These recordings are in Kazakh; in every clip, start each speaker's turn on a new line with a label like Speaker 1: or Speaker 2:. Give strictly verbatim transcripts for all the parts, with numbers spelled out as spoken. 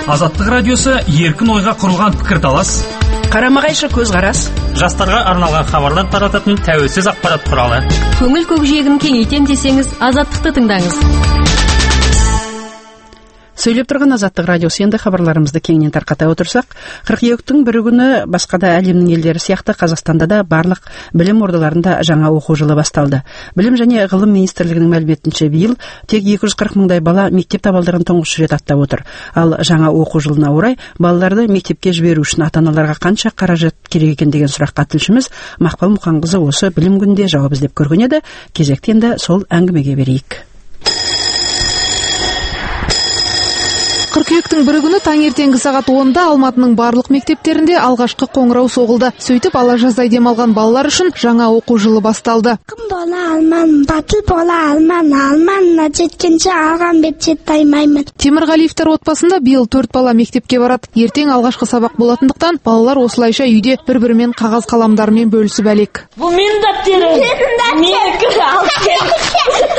Speaker 1: Азаттық радиосы еркін ойға құрылған пікірталас,
Speaker 2: қарама-қайшы көзқарас,
Speaker 1: жастарға арналған хабарлар тарататын тәуелсіз ақпарат құралы.
Speaker 3: Көңіл көкжиегін кеңейтем десеңіз, Азаттықты тыңдаңыз.
Speaker 2: Сөйлеп тұрған Азаттық радиосы енді хабарларымызды кеңінен тарқата отырсақ, қыркүйектің бір күні басқа да әлемнің елдері сияқты Қазақстанда да барлық білім ордаларында жаңа оқу жылы басталды. Білім және ғылым министрлігінің мәліметінше биыл тек екі жүз қырық мыңдай бала мектеп табалдырығын тұңғыш рет аттап отыр. Ал жаңа оқу жылына орай балаларды мектепке жіберу үшін ата-аналарға қанша қаражат керек екен деген сұраққа тілшіміз Мақпал Мұқанқызы осы білім күнінде жауап іздеп көрген еді. Кезекті енді сол әңгімеге берейік.
Speaker 4: Қыркүйектің бір күні таңертеңгі сағат онда Алматының барлық мектептерінде алғашқы қоңырау соғылды. Сөйтіп ала жаздай демалған балалар үшін жаңа оқу жылы басталды.
Speaker 5: Кім бола алман, батыл бола алман, алманына жеткенше алған бет жеттаймаймын.
Speaker 4: Темірғалиевтер отбасында биыл төрт бала мектепке барады. Ертең алғашқы сабақ болатындықтан балалар осылайша үйде бір-бірімен қағаз қаламдарымен бөлісіп әлек.
Speaker 5: Бұл менің дәптерім. Менікі алып.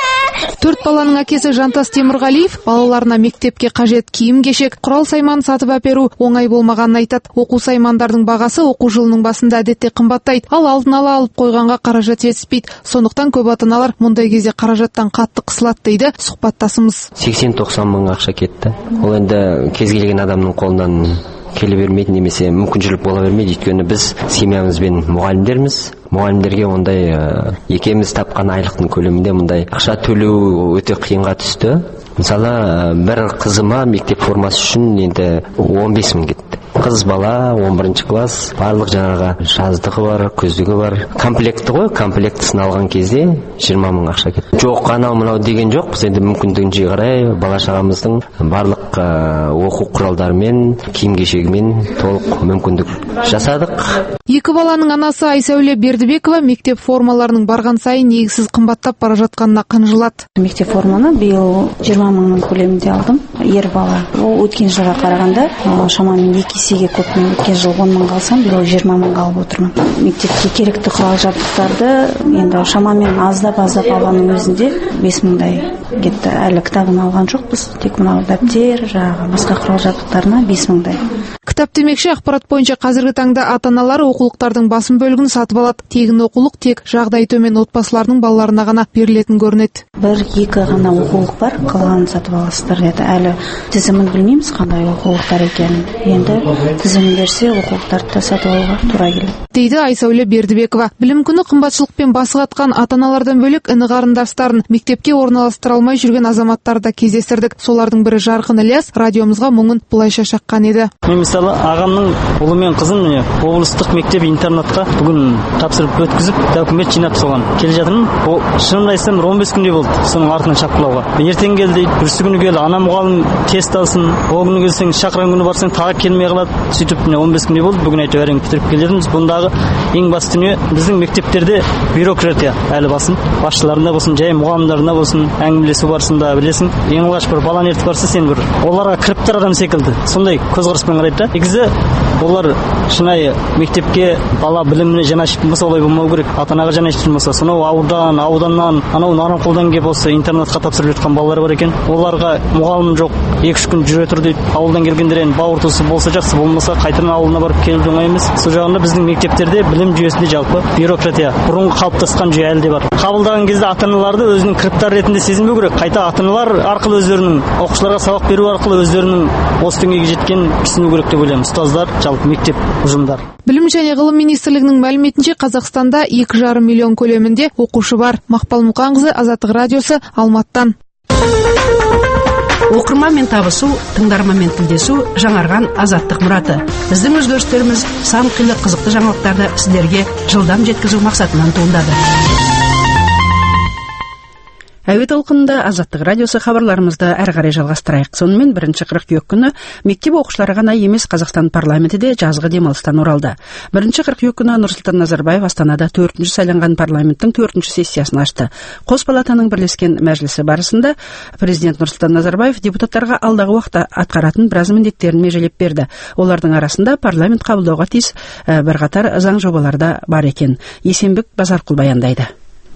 Speaker 4: Төрт баланың әкесі Жантас Темірғалиев балаларына мектепке қажет киім-кешек, құрал-сайман сатып әперу оңай болмағанын айтады. Оқу саймандардың бағасы оқу жылының басында әдетте қымбаттайды, ал алдын ала алып қойғанға қаражат жетіспейді. Сондықтан көп ата-аналар мұндай кезде қаражаттан қатты қысылады дейді сұхбаттасымыз.
Speaker 6: сексен тоқсан мың ақша кетті. Ол енді кез келген адамның қолынан келе бермейді, немесе мүмкіншілік бола бермейді. Өйткені біз семьямызбен мұғалімдерміз. Мұғалімдерге ондай екеуміз тапқан айлықтың көлемінде мұндай ақша төлеу өте қиынға түсті. Мысалы, бір қызыма мектеп формасы үшін енді он бес мың кетті. Қыз бала он бірінші класс, барлық жаңағы жаздығы бар, күздігі бар. Комплекті ғой, комплектісін алған кезде жиырма мың ақша кетті. Жоқ, анау мынау деген жоқ. Біз енді мүмкіндігінше қарай бала шағамыздың барлық оқу құралдарымен, киім-кешегімен толық мүмкіндік жасадық.
Speaker 4: Екі баланың анасы Айсәуле Бердібекова мектеп формаларының барған сайын негізсіз қымбаттап бара жатқанына қынжылады.
Speaker 7: Мектеп форманы биыл жиырма мыңның көлемінде алдым. Ер бала. Ол өткен жылға қарағанда шамамен екі есеге көп. Мен өткен жыл он мың алсам, биыл жиырма мыңға алып отырмын. Мектепке керекті құрал жабдықтарды енді шамамен аздап аздап алғанның өзінде бес мыңдай кетті. Әлі кітабын алған жоқпыз. Тек мынау дәптер, жаңағы басқа құрал жабдықтарына бес мыңдай.
Speaker 4: Кітап демекші ақпарат бойынша қазіргі таңда ата-аналар оқулықтардың басым бөлігін сатып алады. Тегін оқулық тек жағдайы төмен отбасыларының балаларына ғана берілетін көрінеді.
Speaker 7: Бір екі ғана оқулық бар, қалғанын сатып аласыздар деді. Әлі тізімін білмейміз қандай оқулықтар екенін. Енді тізімін берсе оқулықтарды сатып алуға тура келеді.
Speaker 4: Дейді Айсәуле Бердібекова. Білім күні қымбатшылықпен басы қатқан ата-аналардан бөлек іні қарындастарын мектепке орналастыра алмай жүрген азаматтарды кездестірдік. Солардың бірі Жарқын Ілияс радиомызға мұңын бұлайша шаққан еді.
Speaker 8: Мен мысалы ағамның ұлы мен қызын міне облыстық мектеп интернатқа бүгін тапсырып өткізіп документ жинап соған келе жатырмын. Ол шынымды айтсам он бес күндей болды соның артынан шапқылауға. Ертең кел дейді, бүрсі күні кел, ана мұғалім тест алсын, о күні келсең шақырған күні барсаң тағы келмей қалады. Сөйтіп міне он бес күндей болды. Бүгін әйтеуір әрең бітіріп келдіміз. Бұндағы ең басты дүние біздің мектептерде бюрократия әлі басым. Басшыларында болсын, жай мұғалімдарында болсын, әңгімелесу барысында білесің, ең алғаш бір баланы ертіп барса сен бір оларға кіріп тұр адам секілді. Сондай көзқараспен қарайды да. Негізі олар шынайы мектепке бала біліміне жанашып болса олай болмау керек. Ата-анаға жанашып болса, сонау аудан, ауданнан, анау Нарынқолдан келіп осы интернатқа тапсырып жатқан балалар бар екен. Оларға мұғалім жоқ, екі-үш күн жүре тұр дейді. Ауылдан келгендер енді бауыр туысы болса жақсы, болмаса қайтадан ауылына барып келуді оңай емес. Сол жағында біздің мектептерде білім жүйесінде жалпы бюрократия бұрынғы қалыптасқан жүйе әлі де бар. Қабылдаған кезде ата-аналарды өзінің кіріптар ретінде сезінбеу керек. Қайта ата-аналар арқылы өздерінің оқушыларға сабақ беру арқылы өздерінің осы деңгейге жеткен түсіну керек деп ойлаймын. Ұстаздар, жалпы мектеп ұжымдар.
Speaker 4: Білім және ғылым министрлігінің мәліметінше Қазақстанда екі жарым миллион көлемінде оқушы бар. Мақпал Мұқанқызы, Азаттық радиосы, Алматыдан.
Speaker 2: Оқырманмен табысу, тыңдарманмен тілдесу жаңарған Азаттық мұраты. Біздің өзгерістеріміз сан қилы қызықты жаңалықтарды сіздерге жылдам жеткізу мақсатынан туындады. Әуе толқынында Азаттық радиосы хабарларымызды әрі қарай жалғастырайық. Сонымен бірінші қыркүйек күні мектеп оқушылары ғана емес Қазақстан парламенті де жазғы демалыстан оралды. Бірінші қыркүйек күні Нұрсұлтан Назарбаев Астанада төртінші сайланған парламенттің төртінші сессиясын ашты. Қос палатаның бірлескен мәжілісі барысында президент Нұрсұлтан Назарбаев депутаттарға алдағы уақытта атқаратын біраз міндеттерін межелеп берді. Олардың арасында парламент қабылдауға тиіс бірқатар заң жобалары да бар екен. Есенбек Базарқұл баяндайды.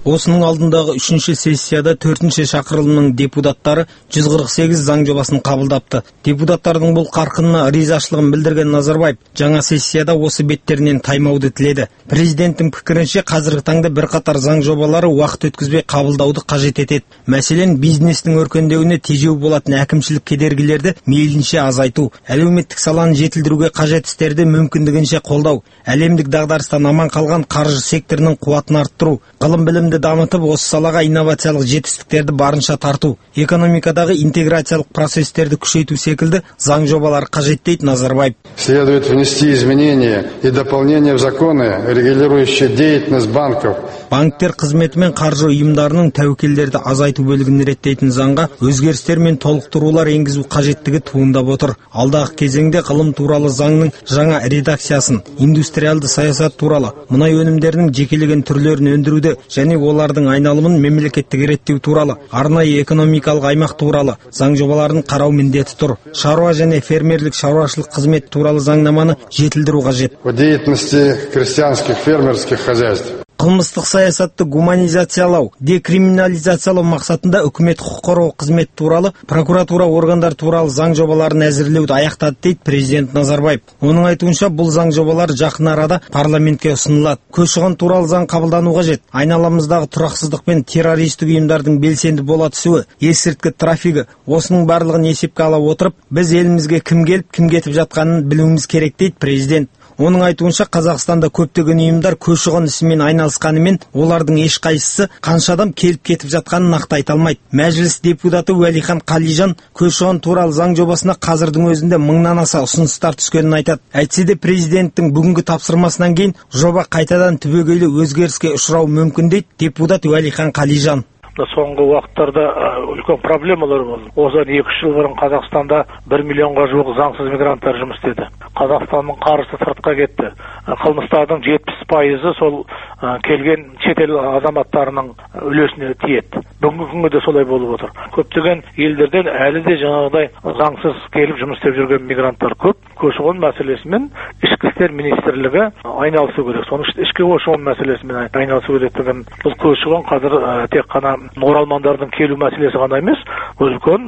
Speaker 9: Осының алдындағы үшінші сессияда төртінші шақырылымның депутаттары жүз қырық сегіз заң жобасын қабылдапты. Депутаттардың бұл қарқынына ризашылығын білдірген Назарбаев жаңа сессияда осы беттерінен таймауды тіледі. Президенттің пікірінше қазіргі таңда бірқатар заң жобалары уақыт өткізбей қабылдауды қажет етеді. Мәселен, бизнестің өркендеуіне тежеу болатын әкімшілік кедергілерді мейлінше азайту, әлеуметтік саланы жетілдіруге қажет істерді мүмкіндігінше қолдау, әлемдік дағдарыстан аман қалған қаржы секторының қуатын арттыру, ғылым білімді дамытып, осы салаға инновациялық жетістіктерді барынша тарту, экономикадағы интеграциялық процестерді күшейту секілді заң жобалар қажет дейді Назарбаев.
Speaker 10: Следует внести изменения и дополнения в законы, регулирующие деятельность банков.
Speaker 9: Банктер қызметі мен қаржы ұйымдарының тәуекелдерді азайту бөлігін реттейтін заңға өзгерістер мен толықтырулар енгізу қажеттігі туындап отыр. Алдағы кезеңде ғылым туралы заңның жаңа редакциясын, индустриалды саясат туралы, мұнай өнімдерінің жекелеген түрлерін өндіруді және олардың айналымын мемлекеттік реттеу туралы, арнайы экономикалық аймақ туралы заң жобаларын қарау міндеті тұр. Шаруа және фермерлік шаруашылық қызмет туралы заңнаманы жетілдіру қажет.
Speaker 10: В деятельности крестьянских фермерских хозяйств.
Speaker 9: Қылмыстық саясатты гуманизациялау, декриминализациялау мақсатында үкімет құқық қорғау қызмет туралы, прокуратура органдар туралы заң жобаларын әзірлеуді аяқтады дейді президент Назарбаев. Оның айтуынша, бұл заң жобалар жақын арада парламентке ұсынылады. Көші-қон туралы заң қабылдану қажет. Айналамыздағы тұрақсыздық пен террористік ұйымдардың белсенді бола түсуі, есірткі трафигі, осының барлығын есепке ала отырып, біз елімізге кім келіп, кім кетіп жатқанын білуіміз керек дейді президент. Оның айтуынша, Қазақстанда көптеген ұйымдар көші-қон ісімен айналысқанымен, олардың ешқайсысы қанша адам келіп кетіп жатқанын нақты айта алмайды. Мәжіліс депутаты Уәлихан Қалижан көші-қон туралы заң жобасына қазірдің өзінде мыңнан аса ұсыныстар түскенін айтады. Әйтсе де президенттің бүгінгі тапсырмасынан кейін жоба қайтадан түбегейлі өзгеріске ұшырауы мүмкін дейді депутат Уәлихан Қалижан.
Speaker 11: Соңғы уақыттарда үлкен проблемалар болды. Осыдан екі үш жыл бұрын Қазақстанда бір миллионға жуық заңсыз мигранттар жұмыс істеді. Қазақстанның қаржысы сыртқа кетті. Қылмыстардың жетпіс пайызы сол келген шетел азаматтарының үлесіне тиеді. Бүгінгі күнге де солай болып отыр. Көптеген елдерден әлі де жаңағыдай заңсыз келіп жұмыс істеп жүрген мигранттар көп. Көші-қон мәселесімен ішкі істер министрлігі айналысу керек. Соның ішкі көші-қон мәселесімен айналысу керектігін, бұл көші-қон қазір тек қана оралмандардың келу мәселесі ғана емес, үлкен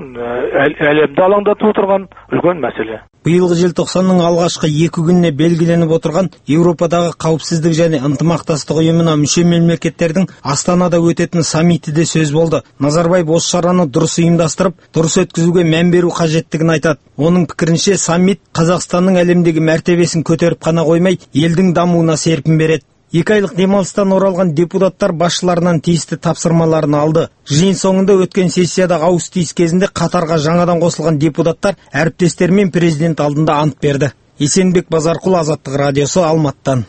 Speaker 11: әлемді алаңдатып отырған үлкен мәселе.
Speaker 9: Биылғы желтоқсанның алғашқы екі күніне белгіленіп отырған Еуропадағы қауіпсіздік және ынтымақтастық ұйымына мүше мемлекеттердің Астанада өтетін саммиті де сөз болды. Назарбаев осы шараны дұрыс ұйымдастырып, дұрыс өткізуге мән беру қажеттігін айтады. Оның пікірінше, саммит Қазақстанның әлемдегі мәртебесін көтеріп қана қоймай, елдің дамуына серпін береді. Екі айлық демалыстан оралған депутаттар басшыларынан тиісті тапсырмаларын алды. Жиын соңында өткен сессияда ауыс түйіс кезінде қатарға жаңадан қосылған депутаттар әріптестермен президент алдында ант берді. Есенбек Базарқұл, Азаттық радиосы, Алматыдан.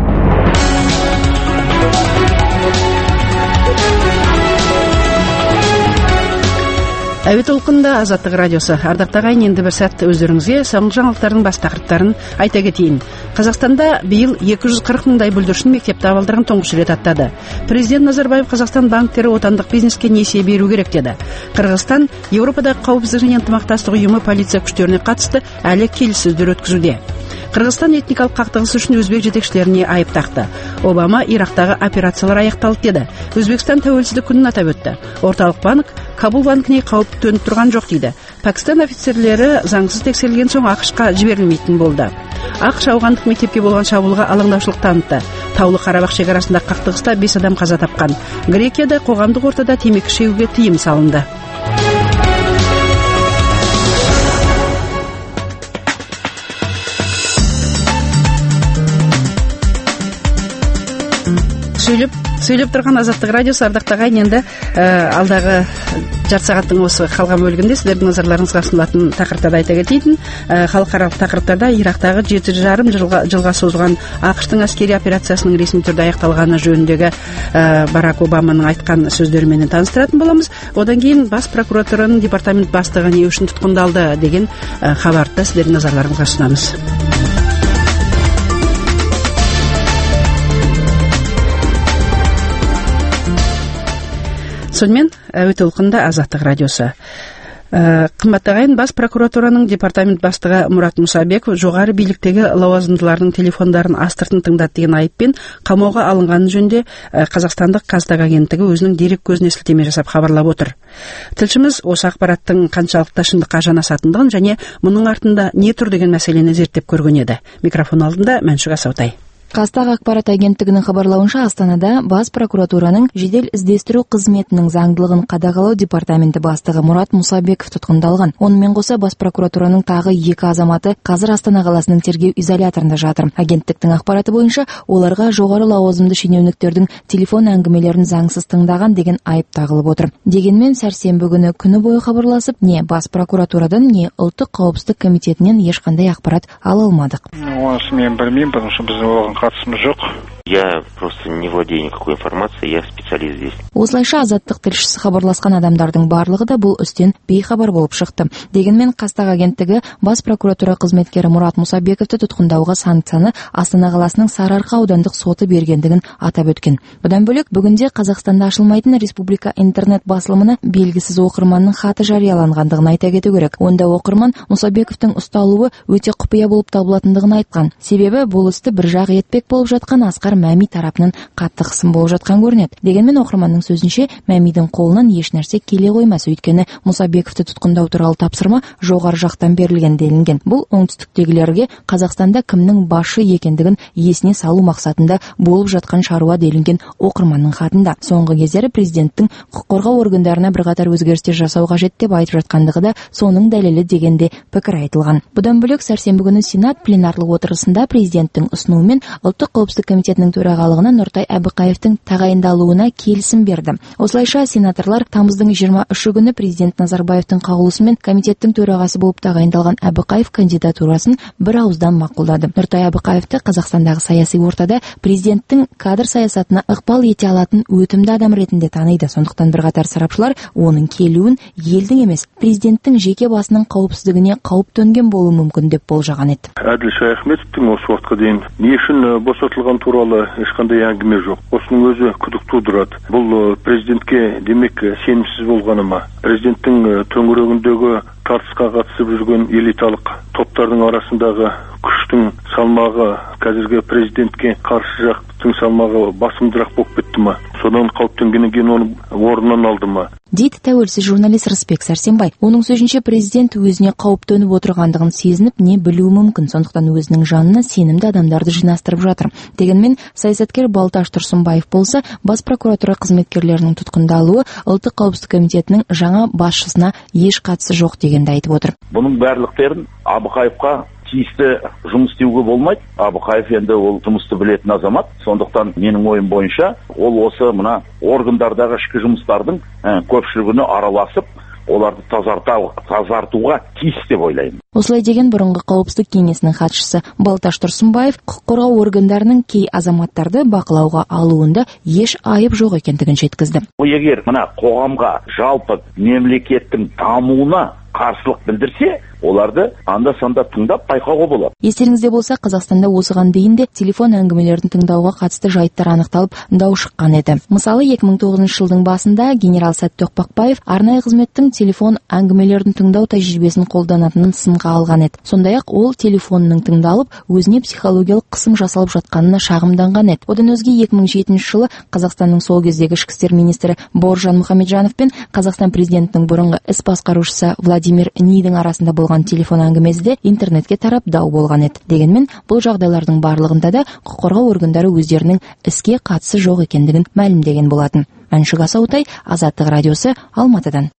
Speaker 2: Әуе толқынында Азаттық радиосы. Ардақты ағайын, енді бір сәт өздеріңізге соңғы жаңалықтардың бас тақырыптарын айта кетейін. Қазақстанда биыл екі жүз қырық мыңдай бүлдіршін мектеп табалдырығын тұңғыш рет аттады. Президент Назарбаев Қазақстан банктері отандық бизнеске несие беру керек деді. Қырғызстан Еуропадағы қауіпсіздік және ынтымақтастық ұйымы полиция күштеріне қатысты әлі келіссөздер өткізуде. Қырғызстан этникалық қақтығыс үшін өзбек жетекшілеріне айып тақты. Обама Ирактағы операциялар аяқталды деді. Өзбекстан тәуелсіздік күнін атап өтті. Орталық банк Кабул банкіне қауіп төніп тұрған жоқ дейді. Пәкістан офицерлері заңсыз тексерілген соң ақш-қа жіберілмейтін болды. ақш ауғандық мектепке болған шабуылға алаңдаушылық танытты. Таулы Қарабақ шекарасында қақтығыста бес адам қаза тапқан. Грекияда қоғамдық ортада темекі шегуге тыйым салынды. Сөйлеп, сөйлеп тұрған Азаттық радиосы. Ардақты ағайын, енді алдағы жарты сағаттың осы қалған бөлігінде сіздердің назарларыңызға ұсынылатын тақырыптарды айта кетейін. Халықаралық тақырыптарда Ирактағы жеті жарым жылға, жылға созылған ақш-тың әскери операциясының ресми түрде аяқталғаны жөніндегі Барак Обаманың айтқан сөздерімен таныстыратын боламыз. Одан кейін бас прокуратураның департамент бастығы не үшін тұтқындалды деген хабарды сіздердің назарларыңызға ұсынамыз. Сонымен әуе толқынында Азаттық радиосы. Кымбат ағайын, бас прокуратураның департамент бастығы Мурат Мусабеков жоғары биліктегі лауазымдылардың телефондарын астыртын тыңдады деген айыппен қамауға алынғаны жөнінде Қазақстандық Казтаг агенттігі өзінің дерек көзіне сілтеме жасап хабарлап отыр. Тілшіміз осы ақпараттың қаншалықты шындыққа жанасатындығын және мұның артында не тұр деген мәселені зерттеп көрген еді. Микрофон алдында Мәншүк Асаутай.
Speaker 12: Казтаг ақпарат агенттігінің хабарлауынша, Астанада бас прокуратураның жедел іздестіру қызметінің заңдылығын қадағалау департаменті бастығы Мурат Мусабеков тұтқындалған. Онымен қоса бас прокуратураның тағы екі азаматы қазір Астана қаласының тергеу изоляторында жатыр. Агенттіктің ақпараты бойынша, оларға жоғары лауазымды шенеуніктердің телефон әңгімелерін заңсыз тыңдаған деген айып тағылып отыр. Дегенмен сәрсенбі күні күні бойы хабарласып, не бас прокуратурадан, не ұлттық қауіпсіздік комитетінен ешқандай ақпарат ала алмадық.
Speaker 13: Оны мен білмеймін, потому что біз оған қатысымыз жоқ.
Speaker 14: Я просто не владею никакой информацией, я специалист здесь.
Speaker 12: Осылайша азаттық тілшісі хабарласқан адамдардың барлығы да бұл істен бейхабар болып шықты. Дегенмен Казтаг агенттігі бас прокуратура қызметкері Мурат Мусабековты тұтқындауға санкцияны Астана қаласының Сарыарқа аудандық соты бергендігін атап өткен. Бұдан бөлек, бүгінде Қазақстанда ашылмайтын республика интернет басылымына белгісіз оқырманның хаты жарияланғандығын айта кету керек. Онда оқырман Мусабековтың ұсталуы өте құпия болып табылатындығын айтқан. Себебі бұл істі бір жақ етпек болып жатқан Асқар Мәми тарапынан қатты қысым болып жатқан көрінеді. Дегенмен оқырманның сөзінше, Мәмидің қолынан еш нәрсе келе қоймас, өйткені Мусабековты тұтқындау туралы тапсырма жоғары жақтан берілген делінген. Бұл оңтүстіктегілерге Қазақстанда кімнің басшы екендігін есіне салу мақсатында болып жатқан шаруа делінген оқырманның хатында. Соңғы кездері президенттің құқық қорғау органдарына бірқатар өзгерістер жасау қажет деп айтып жатқандығы да соның дәлелі дегенде пікір айтылған. Бұдан бөлек, сәрсенбі күні Сенат пленарлық отырысында президенттің ұсынуымен ұлттық қауіпсіздік комитетінің төрағалығына Нұртай Әбіқаевтың тағайындалуына келісім берді. Осылайша сенаторлар тамыздың жиырма үші күні президент Назарбаевтың қаулысымен комитеттің төрағасы болып тағайындалған Әбіқаев кандидатурасын бір ауыздан мақұлдады. Нұртай Әбіқаевты Қазақстандағы саяси ортада президенттің кадр саясатына ықпал ете алатын өтімді адам ретінде таниды. Сондықтан бірқатар сарапшылар оның келуін елдің емес, президенттің жеке басының қауіпсіздігіне қауіп төнген болуы мүмкін деп болжаған еді.
Speaker 15: Әділ Шаяхметовтың осы уақытқа дейін не үшін босатылған туралы ешқандай әңгіме жоқ. Осының өзі күдік тудырады. Бұл президентке демек сенімсіз болғаны ма? Президенттің төңірегіндегі тартысқа қатысып жүрген элиталық топтардың арасындағы күштің салмағы қазіргі президентке қарсы жақтың салмағы басымдырақ болып кетті ма? Содан қауіптенгеннен кейін оны орнынан алды ма?
Speaker 12: Дейді тәуелсіз журналист Рысбек Сәрсенбай. Оның сөзінше, президент өзіне қауіп төніп отырғандығын сезініп не білуі мүмкін, сондықтан өзінің жанына сенімді адамдарды жинастырып жатыр. Дегенмен саясаткер Балташ Тұрсынбаев болса, бас прокуратура қызметкерлерінің тұтқындалуы ұлттық қауіпсіздік комитетінің жаңа басшысына еш қатысы жоқ дегенді айтып отыр.
Speaker 16: Бұның барлықтерін Әбіқаевқа тиісті жұмыс істеуге болмайды. Әбіқаев енді ол жұмысты білетін азамат. Сондықтан менің ойым бойынша ол осы мына органдардағы ішкі жұмыстардың көпшілігіне араласып, оларды тазартуға тиіс деп ойлаймын.
Speaker 12: Осылай деген бұрынғы қауіпсіздік кеңесінің хатшысы Балташ Тұрсынбаев құқық қорғау органдарының кей азаматтарды бақылауға алуында еш айып жоқ екендігін жеткізді.
Speaker 16: Егер мына қоғамға жалпы мемлекеттің дамуына қарсылық білдірсе, оларды анда-санда тыңдап байқауға болады.
Speaker 12: Естеріңізде болса, Қазақстанда осыған дейін де телефон әңгімелерін тыңдауға қатысты жайттар анықталып, дау шыққан еді. Мысалы, екі мың тоғызыншы жылдың басында генерал Сәтті Тоқпақбаев арнайы қызметтің телефон әңгімелерін тыңдау тәжірибесін қолданатынын сынға алған еді. Сондай-ақ ол телефонының тыңдалып, өзіне психологиялық қысым жасалып жатқанына шағымданған еді. Одан өзге екі мың жетінші жылы Қазақстанның сол кездегі ішкі істер министрі Бауыржан Мұхамеджанов пен Қазақстан президентінің бұрынғы іс басқарушысы Владимир Нидің арасында болған телефон әңгімесі интернетке тарап дау болған еді. Дегенмен, бұл жағдайлардың барлығында да құқық қорғау органдары өздерінің іске қатысы жоқ екендігін мәлімдеген болатын. Мәншүк Асаутай, Азаттық радиосы, Алматыдан.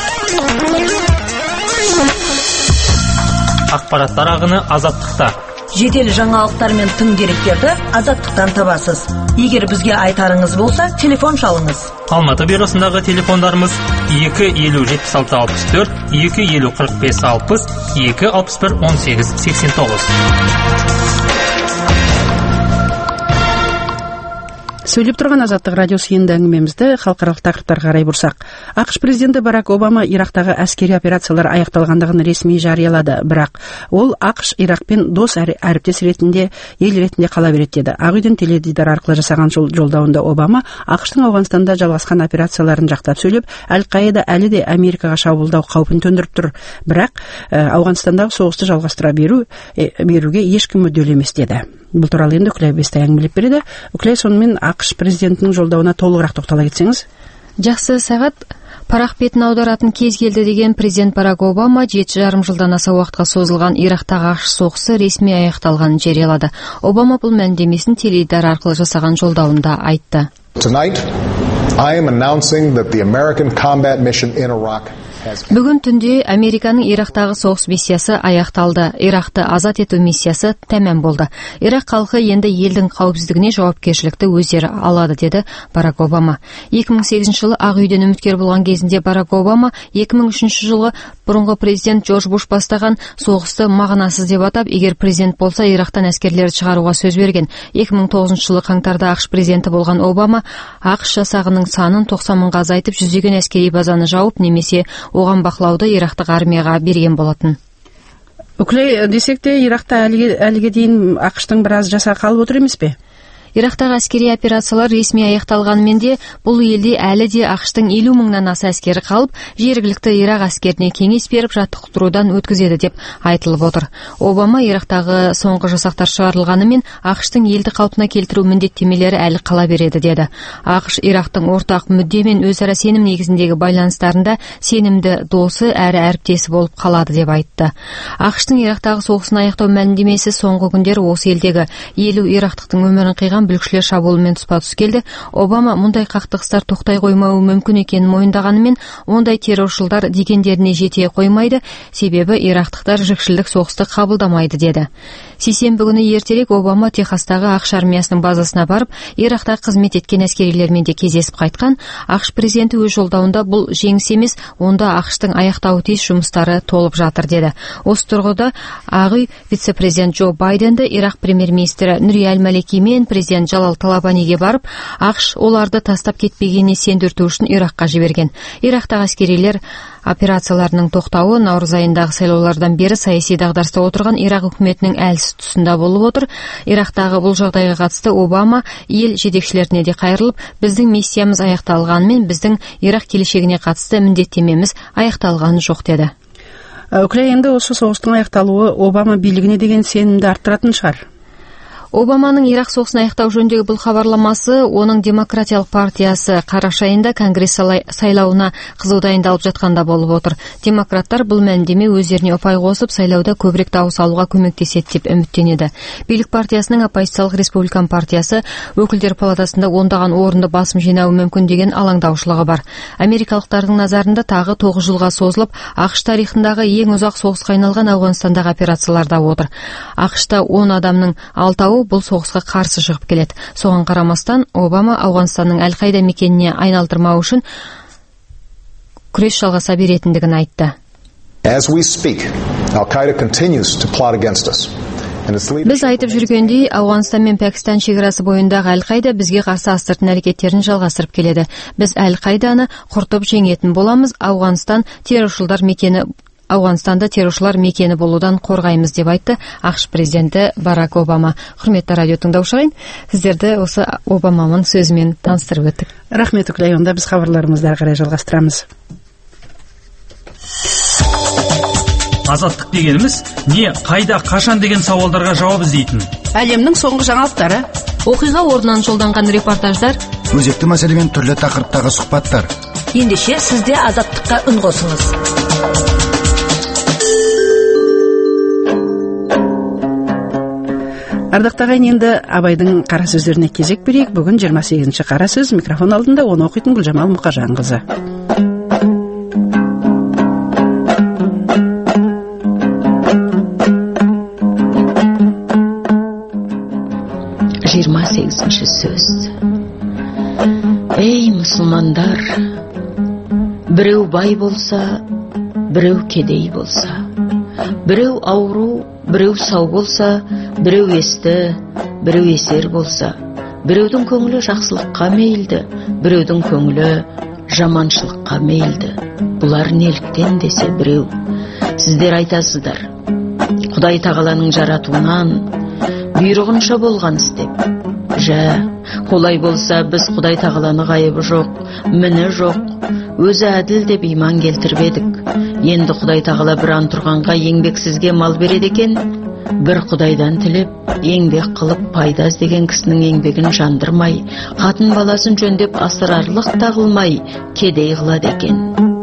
Speaker 1: Ақпараттар ағыны Азаттықта.
Speaker 17: Жедел жаңалықтар мен тың деректерді Азаттықтан табасыз. Егер бізге айтарыңыз болса, телефон шалыңыз.
Speaker 1: Алматы бюросындағы телефондарымыз екі елу жетпіс алты алпыс төрт, екі елу қырық бес алпыс, екі алпыс бір он сегіз сексен тоғыз.
Speaker 2: Сөйлеп тұрған Азаттық радиосы енді әңгімемізді халықаралық тақырыптарға қарай бұрсақ. ақш президенті Барак Обама Ирактағы әскери операциялар аяқталғандығын ресми жариялады, бірақ ол ақш Иракпен дос әріптес ретінде, ел ретінде қала береді деді. Ақ үйден теледидар арқылы жасаған жолдауында Обама ақштың Ауғанстанда жалғасқан операцияларын жақтап сөйлеп, Әл-Қаида әлі де Америкаға шабуылдау қаупін төндіріп тұр, бірақ Ауғанстандағы соғысты жалғастыра беру беруге ешкім мүдделі емес деді. Бұл туралы енді Үкілай Бестай әңгімелеп береді. Үкілай, сонымен ақш президентінің жолдауына толығырақ тоқтала кетсеңіз.
Speaker 12: Жақсы, Сағат. Парақ бетін аударатын кез келді деген президент Барак Обама жеті жарым жылдан аса уақытқа созылған Ирактағы ақш соғысы ресми аяқталғанын жариялады. Обама бұл мәлімдемесін теледидар арқылы жасаған жолдауында айтты.
Speaker 18: Tonight, I am announcing that the American combat mission in Iraq
Speaker 12: Бүгін түнде Американың Ирактағы соғыс миссиясы аяқталды. Иракты азат ету миссиясы тәмам болды. Ирак халқы енді елдің қауіпсіздігіне жауапкершілікті өздері алады, деді Барак Обама. екі мың сегізінші жылы Ақ үйден үміткер болған кезінде Барак Обама екі мың үшінші жылғы бұрынғы президент Джордж Буш бастаған соғысты мағынасыз деп атап, егер президент болса Ирактан әскерлерді шығаруға сөз берген. екі мың тоғызыншы жылы қаңтарда ақш президенті болған Обама ақш жасағының санын тоқсан мыңға азайтып, жүздеген әскери базаны жауып, немесе оған бақылауды Ирактық армияға берген болатын.
Speaker 2: Үкілей, десек те Иракта әліге дейін ақштың біраз жасағы қалып отыр емес пе?
Speaker 12: Ирактағы әскери операциялар ресми аяқталғанымен де, бұл елде әлі де ақштың елу мыңнан аса әскері қалып, жергілікті Ирак әскеріне кеңес беріп жаттықтырудан өткізеді деп айтылып отыр. Обама Ирактағы соңғы жасақтар шығарылғанымен, ақштың елді қалпына келтіру міндеттемелері әлі қала береді деді. ақш Ирактың ортақ мүдде мен өзара сенім негізіндегі байланыстарында сенімді досы әрі әріптесі болып қалады деп айтты. ақштың Ирактағы соғысын аяқтау мәлімдемесі соңғы күндері осы елдегі елу ирактықтың өмірін қиған бүлікшілер шабуылымен тұспа-тұс келді. Обама мұндай қақтығыстар тоқтай қоймауы мүмкін екенін мойындағанымен, ондай терроршылдар дегендеріне жете қоймайды, себебі ирактықтар жікшілдік соғысты қабылдамайды деді. Сейсенбі күні ертерек Обама Техастағы ақш армиясының базасына барып, Иракта қызмет еткен әскерилермен де кездесіп қайтқан. ақш президенті өз жолдауында бұл жеңіс емес, онда ақштың аяқтауы тиіс жұмыстары толып жатыр деді. Осы тұрғыда Ақ үй вице-президент Джо Байденді Ирак премьер-министрі Нури Әл-Малики мен президент Жалал Талабаниге барып, ақш оларды тастап кетпегеніне сендірту үшін Иракқа жіберген. Ирактағы әскерилер операцияларының тоқтауы наурыз айындағы сайлаулардан бері саяси дағдарыста отырған Ирак үкіметінің әлсіз тұсында болып отыр. Ирактағы бұл жағдайға қатысты Обама ел жетекшілеріне де қайырылып, біздің миссиямыз аяқталғанымен, біздің Ирак келешегіне қатысты міндеттемеміз аяқталғаны жоқ деді.
Speaker 2: Үкілей, енді осы соғыстың аяқталуы Обама билігіне деген сенімді арттыратын шығар.
Speaker 12: Обаманың Ирак соғысын аяқтау жөніндегі бұл хабарламасы оның демократиялық партиясы қараша айында конгресс сайлауына қызу дайындалып жатқанда болып отыр. Демократтар бұл мәлімдеме өздеріне ұпай қосып, сайлауда көбірек дауыс алуға көмектеседі деп үміттенеді. Билік партиясының оппозициялық республикан партиясы өкілдер палатасында ондаған орынды басым жинауы мүмкін деген алаңдаушылығы бар. Америкалықтардың назарында тағы тоғыз жылға созылып, ақш тарихындағы ең ұзақ соғысқа айналған Ауғанстандағы операцияларда отыр. ақшта он адамның алтауы бұл соғысқа қарсы шығып келеді. Соған қарамастан, Обама Ауғанстанның Әл-Қаида мекеніне айналдырмау үшін күрес жалғаса беретіндігін айтты.
Speaker 18: As we speak, Al-Qaeda continues to plot against us.
Speaker 12: Біз айтып жүргендей, Ауғанстан мен Пәкістан шекарасы бойындағы Әл-Қаида бізге қарсы астыртын әрекеттерін жалғастырып келеді. Біз Әл-Қаиданы құртып жеңетін боламыз. Ауғанстан терроршылдар мекені Ауғанстанда терроршылар мекені болудан қорғаймыз деп айтты ақш президенті Барак Обама. Құрметті радио тыңдаушылар, сіздерді осы Обаманың сөзімен таныстырып өттік.
Speaker 2: Рахмет, Үкілей, онда біз хабарларымызды әрі қарай жалғастырамыз.
Speaker 1: Азаттық дегеніміз не, қайда, қашан деген сауалдарға жауап іздейтін.
Speaker 2: Әлемнің соңғы жаңалықтары,
Speaker 3: оқиға орнынан жолданған репортаждар,
Speaker 19: өзекті мәселемен түрлі тақырыптағы сұхбаттар.
Speaker 17: Ендеше сізде Азаттыққа үн қосыңыз.
Speaker 2: Ардақтағайын, енді Абайдың қара сөздеріне кезек берейік. Бүгін жиырма сегізінші қара сөз, микрофон алдында оны оқитын Гүлжамал Мұқажанқызы.
Speaker 20: жиырма сегізінші сөз. Ей мұсылмандар, біреу бай болса, біреу кедей болса, біреу ауру, біреу сау болса, біреу есті, біреу есер болса, Біреудің көңілі жақсылыққа мейлді, біреудің көңілі жаманшылыққа мейлді. Бұлар неліктен десе біреу. Сіздер айтасыздар, Құдай тағаланың жаратуынан бұйрығынша болған істеп. Жә, олай болса біз Құдай тағаланы ғайыбы жоқ, міні жоқ, өзі әділ деп иман келтіріп едік. Енді Құдай тағала бір ан тұрғанға еңбексізге мал береді екен. Бір Құдайдан тілеп, еңбек қылып пайда іздеген кісінің еңбегін жандырмай, қатын баласын жөндеп асырарлық тағылмай, кедей қылады екен.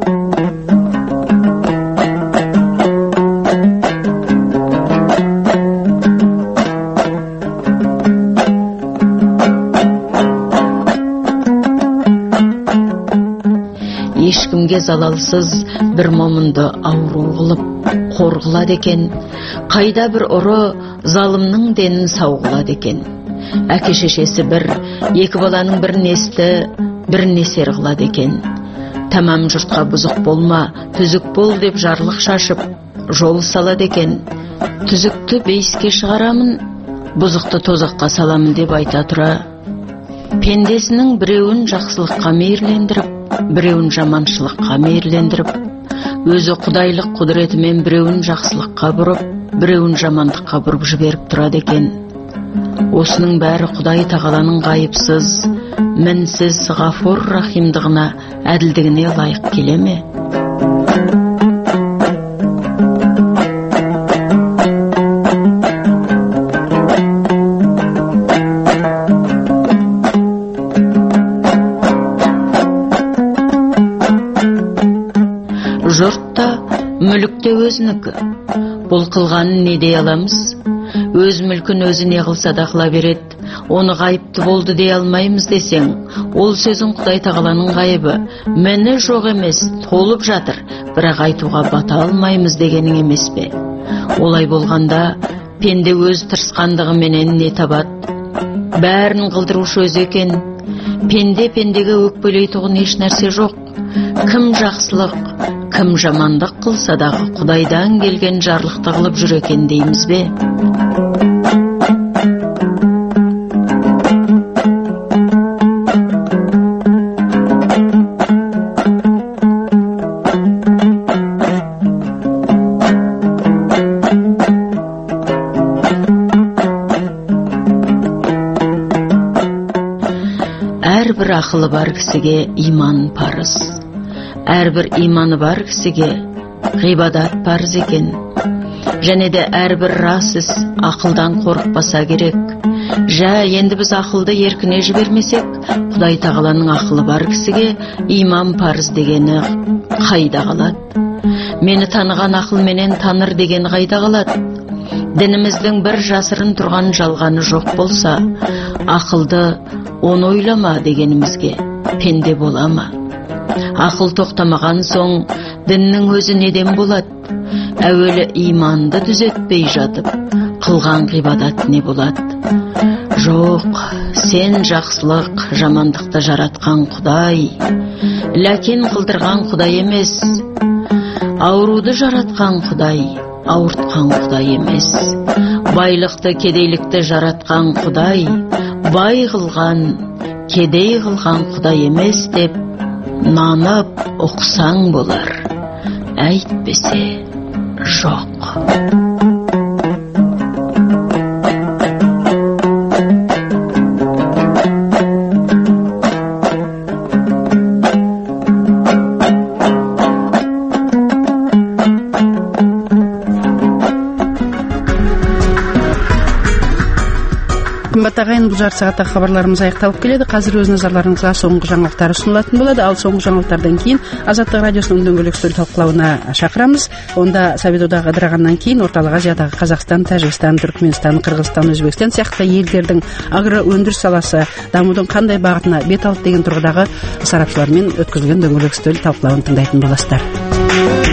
Speaker 20: Ешкімге залалсыз бір момынды ауру қылып қорғылады екен. Қайда бір ұры залымның денін сауғылады екен. Әке шешесі бір, екі баланың бір несті, бір несер қылады екен. Тамам жұртқа бұзық болма, түзік бол деп жарлық шашып, жол салады екен. Түзікті бейске шығарамын, бұзықты тозаққа саламын деп айта тұра. Пендесінің біреуін жақсылыққа мейірлендіріп, біреуін жаманшылыққа мейірлендіріп, өзі құдайлық құдіретімен біреуін жақсылыққа бұрып, біреуін жамандыққа бұрып жіберіп тұрады екен. Осының бәрі Құдай тағаланың ғайыпсыз, мінсіз ғафур рахимдығына, әділдігіне лайық келе ме? Жұртта мүлікте өзінікі. Бұл қылғанын не дей аламыз? Өз мүлкін өзі не қылса да қыла береді. Оны ғайыпты болды дей алмаймыз десең, ол сөзің Құдай тағаланың ғайыбы. Міні жоқ емес, толып жатыр, бірақ айтуға бата алмаймыз дегенің емес пе? Олай болғанда, пенде өз тырысқандығы менен не табады? Бәрін қылдырушы өзі екен. Пенде пендеге өкпелей тұғын еш нәрсе жоқ. Кім жақсылық, кім жамандық қылса дағы Құдайдан келген жарлықты қылып жүр екен дейміз бе? Әрбір ақылы бар кісіге иман парыз. Әрбір иманы бар кісіге ғибадат парыз екен. Және де әрбір рас іс ақылдан қорықпаса керек. Жә, енді біз ақылды еркіне жібермесек, Құдай тағаланың ақылы бар кісіге иман парыз дегені қайда қалады? Мені таныған ақыл менен таныр деген қайда қалады? Дініміздің бір жасырын тұрған жалғаны жоқ болса, ақылды оны ойлама дегенімізге пенде бола ма? Ақыл тоқтамаған соң діннің өзі неден болады? Әуелі иманды түзетпей жатып, қылған ғибадат не болады? Жоқ, сен жақсылық, жамандықты жаратқан Құдай, ләкин қылдырған Құдай емес. Ауруды жаратқан Құдай, ауыртқан Құдай емес. Байлықты, кедейлікті жаратқан Құдай, бай қылған, кедей қылған Құдай емес деп нанып оқсаң болар. Әйтпесе жоқ.
Speaker 2: Қымбат ағайын, бұл жарты сағатта хабарларымыз аяқталып келеді. Қазір өз назарларыңызға соңғы жаңалықтар ұсынылатын болады. Ал соңғы жаңалықтардан кейін Азаттық радиосының дөңгелек үстел талқылауына шақырамыз. Онда Совет одағы ыдырағаннан кейін Орталық Азиядағы Қазақстан, Тәжікстан, Түркменстан, Қырғызстан, Өзбекстан сияқты елдердің агроөндіріс саласы дамудың қандай бағытына бет алды деген тұрғыдағы сарапшылармен өткізілген дөңгелек үстел талқылауын тыңдайтын боласыздар.